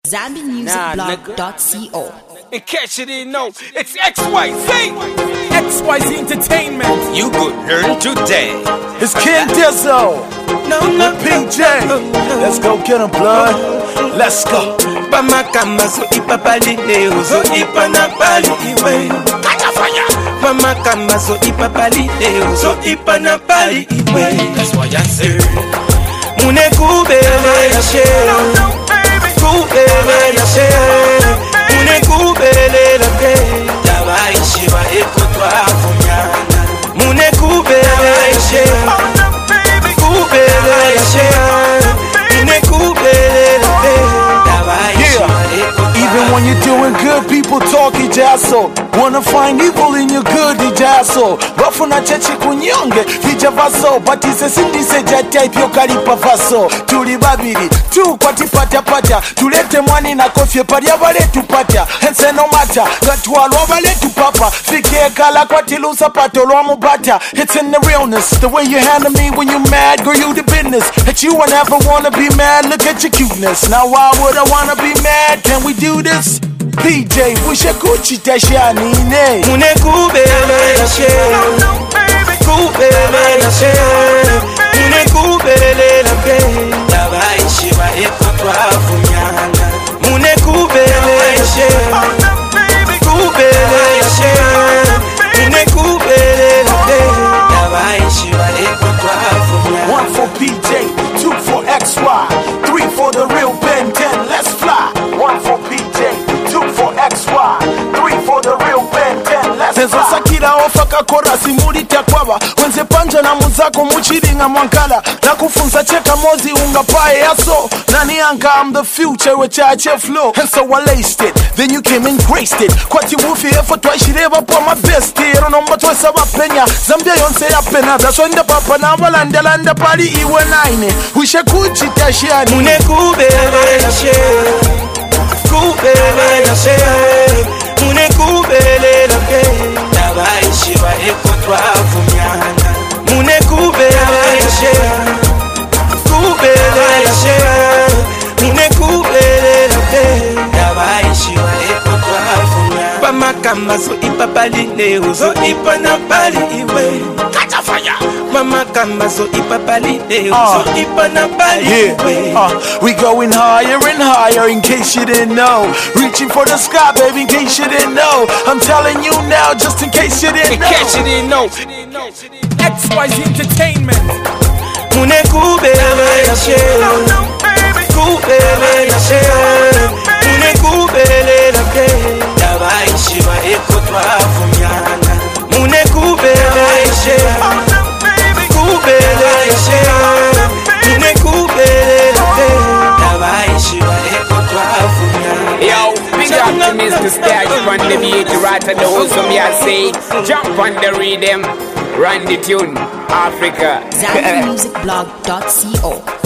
ZambianMusicBlog.co. In case you didn't know, it's XYZ. XYZ Entertainment. You could learn today. It's Ken Dizzo. No, PJ. Let's go get him, blood. Let's go. Pamakama so ipapali leo so ipanapali iwe. Pamakama so ipapali leo so ipanapali iwe. That's why I say Mune kubele ya she. Kubele ya she. Mune kubele la ke. Tawaishi wa ekotwa funyana. Mune kubele ya she. Kubele ya she. Mune kubele la ke. Even when you're doing good, people talk ijaso. Wanna find evil in your good ijaso. Bafuna chechi kunyonge vijavaso. Batise sindise jataip yokalipa vaso. Tuli babiri, tu kwati pata pata. Tulete mwani na kofye paria vale tupata. Hense no mata, gatwalwa vale tupapa. Fike kala kwati lusa pato lwa mubata. It's in the realness, the way you handle me when you mad. Girl, you the business, that you would never wanna be mad. Look at your cuteness, now why would I wanna be mad? Can we do this? PJ, wish I could cheat that shiny name. Mune kubele la she. Kubele la she. Mune kubele la ke. Tawaishi wa ekotwa funyana. Mune kubele la she. Kubele la she. Mune kubele la ke. Tawaishi wa ekotwa funyana. 1 for PJ, 2 for XY, 3 for the real Ben 10. Let's fly. 1 for PJ, 2 for XY, 3 for the real Ben 10. Let's fly. Sakira ofaka kora simuli takwaba. Wenze panja na muzako muchiringa mwankala. Na kufunza cheka mozi unga pae yaso. Nani anka I'm the future with chache flow. And so I laced it, then you came and graced it. Kwati wufi effort waishireva po my best. Ronomba twesa wapenya, Zambia yonse ya pena. That's when the papa na walanda pali iwe naine. Wishe kuchita shiani. Mune kubele la she. Kubele la she. Mune kubele la ke. Tawaishi wa ekotwa funyana. Mune kubele la she. Kubele la she. Mune kubele la ke. Tawaishi wa ekotwa funyana. Pamakama so ipapali leo so ipanapali iwe. Catch fire. Mama kama so ipapali leo so ipanapali iwe. We going higher and higher in case you didn't know. Reaching for the sky, baby, in case you didn't know. I'm telling you now, just in case you didn't know. In case you didn't know. XYZ Entertainment. Mune kubele la she. Kubele la she. Mune kubele la ke. Tawaishi wa ekotwa funyana. Mune kubele la she. Kubele la she. Mune kubele la ke. Tawaishi wa ekotwa funyana. Yo, big up to Mr. Stash on the beat, right at the host of me, I say, jump on the rhythm, run the tune, Africa. ZambianMusicBlog.co.